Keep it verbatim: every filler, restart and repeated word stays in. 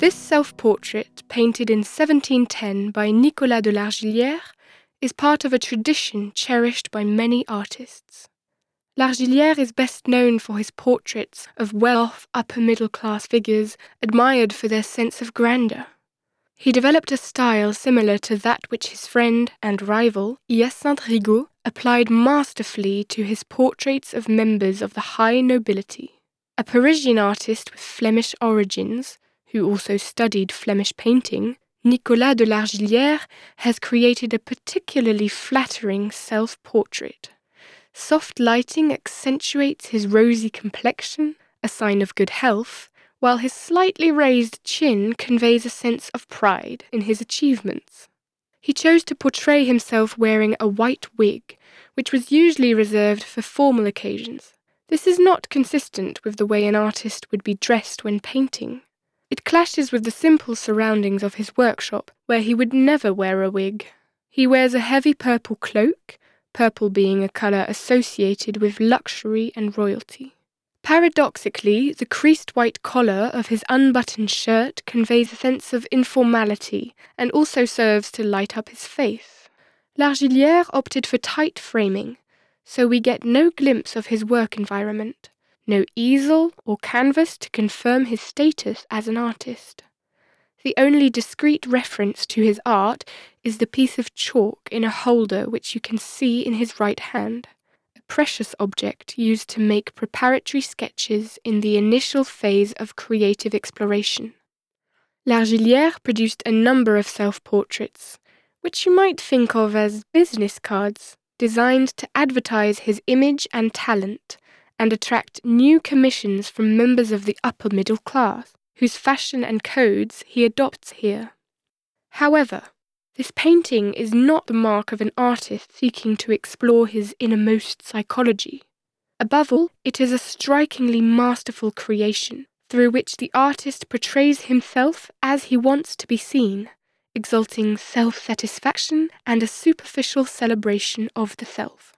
This self-portrait, painted in seventeen ten by Nicolas de Largillière, is part of a tradition cherished by many artists. Largillière is best known for his portraits of well-off upper-middle-class figures admired for their sense of grandeur. He developed a style similar to that which his friend and rival, Hyacinthe Rigaud, applied masterfully to his portraits of members of the high nobility. A Parisian artist with Flemish origins, who also studied Flemish painting, Nicolas de Largillière has created a particularly flattering self-portrait. Soft lighting accentuates his rosy complexion, a sign of good health, while his slightly raised chin conveys a sense of pride in his achievements. He chose to portray himself wearing a white wig, which was usually reserved for formal occasions. This is not consistent with the way an artist would be dressed when painting. It clashes with the simple surroundings of his workshop, where he would never wear a wig. He wears a heavy purple cloak, purple being a colour associated with luxury and royalty. Paradoxically, the creased white collar of his unbuttoned shirt conveys a sense of informality and also serves to light up his face. Largillière opted for tight framing, so we get no glimpse of his work environment. No easel or canvas to confirm his status as an artist. The only discrete reference to his art is the piece of chalk in a holder which you can see in his right hand, a precious object used to make preparatory sketches in the initial phase of creative exploration. Largillière produced a number of self-portraits, which you might think of as business cards, designed to advertise his image and talent, and attract new commissions from members of the upper middle class, whose fashion and codes he adopts here. However, this painting is not the mark of an artist seeking to explore his innermost psychology. Above all, it is a strikingly masterful creation, through which the artist portrays himself as he wants to be seen, exalting self-satisfaction and a superficial celebration of the self.